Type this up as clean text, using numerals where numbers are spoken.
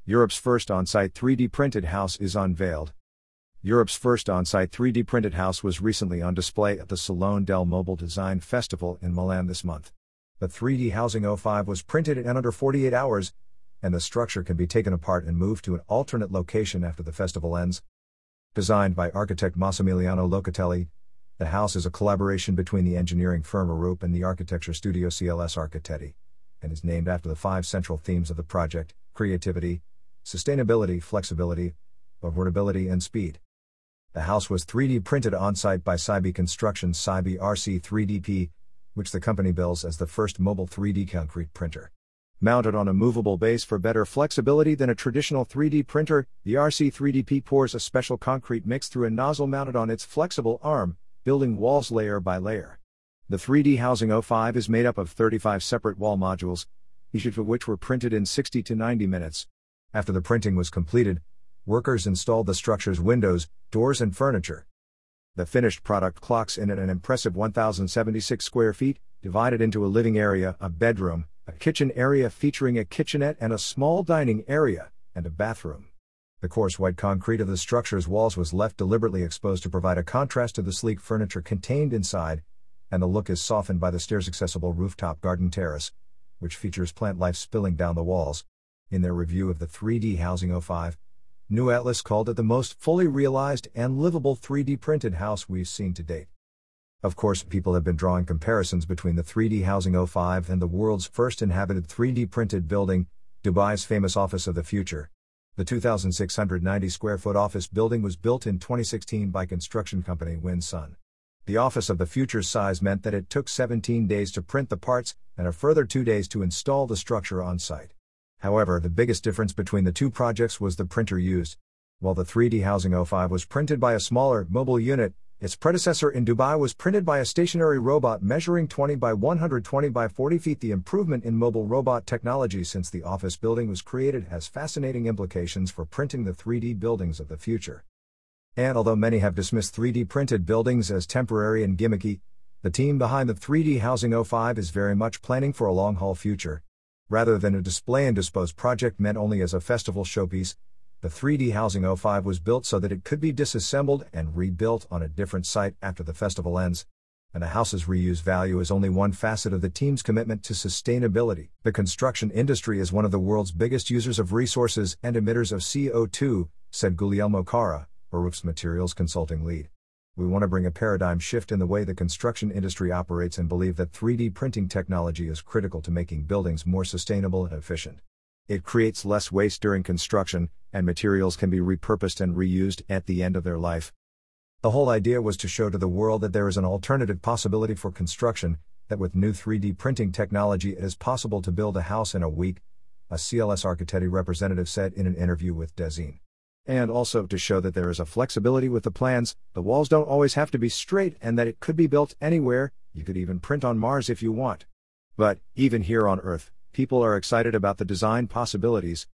Europe's first on-site 3D printed house is unveiled. Europe's first on-site 3D printed house was recently on display at the Salone del Mobile Design Festival in Milan this month. The 3D Housing 05 was printed in under 48 hours, and the structure can be taken apart and moved to an alternate location after the festival ends. Designed by architect Massimiliano Locatelli, the house is a collaboration between the engineering firm Arup and the architecture studio CLS Architetti, and is named after the 5 central themes of the project: creativity, sustainability, flexibility, affordability, and speed. The house was 3D printed on-site by Cybe Construction's Cybe RC3DP, which the company bills as the first mobile 3D concrete printer. Mounted on a movable base for better flexibility than a traditional 3D printer, the RC3DP pours a special concrete mix through a nozzle mounted on its flexible arm, building walls layer by layer. The 3D Housing 05 is made up of 35 separate wall modules, each of which were printed in 60 to 90 minutes. After the printing was completed, workers installed the structure's windows, doors, and furniture. The finished product clocks in at an impressive 1,076 square feet, divided into a living area, a bedroom, a kitchen area featuring a kitchenette and a small dining area, and a bathroom. The coarse white concrete of the structure's walls was left deliberately exposed to provide a contrast to the sleek furniture contained inside, and the look is softened by the stairs-accessible rooftop garden terrace, which features plant life spilling down the walls. In their review of the 3D Housing 05, New Atlas called it the most fully realized and livable 3D printed house we've seen to date. Of course, people have been drawing comparisons between the 3D Housing 05 and the world's first inhabited 3D printed building, Dubai's famous Office of the Future. The 2,690 square foot office building was built in 2016 by construction company Winsun. The Office of the Future's size meant that it took 17 days to print the parts and a further 2 days to install the structure on site. However, the biggest difference between the two projects was the printer used. While the 3D Housing 05 was printed by a smaller, mobile unit, its predecessor in Dubai was printed by a stationary robot measuring 20 by 120 by 40 feet. The improvement in mobile robot technology since the office building was created has fascinating implications for printing the 3D buildings of the future. And although many have dismissed 3D printed buildings as temporary and gimmicky, the team behind the 3D Housing 05 is very much planning for a long-haul future. Rather than a display and dispose project meant only as a festival showpiece, the 3D Housing 05 was built so that it could be disassembled and rebuilt on a different site after the festival ends. And a house's reuse value is only one facet of the team's commitment to sustainability. The construction industry is one of the world's biggest users of resources and emitters of CO2, said Guglielmo Cara, Arup's materials consulting lead. We want to bring a paradigm shift in the way the construction industry operates and believe that 3D printing technology is critical to making buildings more sustainable and efficient. It creates less waste during construction, and materials can be repurposed and reused at the end of their life. The whole idea was to show to the world that there is an alternative possibility for construction, that with new 3D printing technology it is possible to build a house in a week, a CLS Architetti representative said in an interview with Dezeen. And also to show that there is a flexibility with the plans, the walls don't always have to be straight and that it could be built anywhere, you could even print on Mars if you want. But, even here on Earth, people are excited about the design possibilities.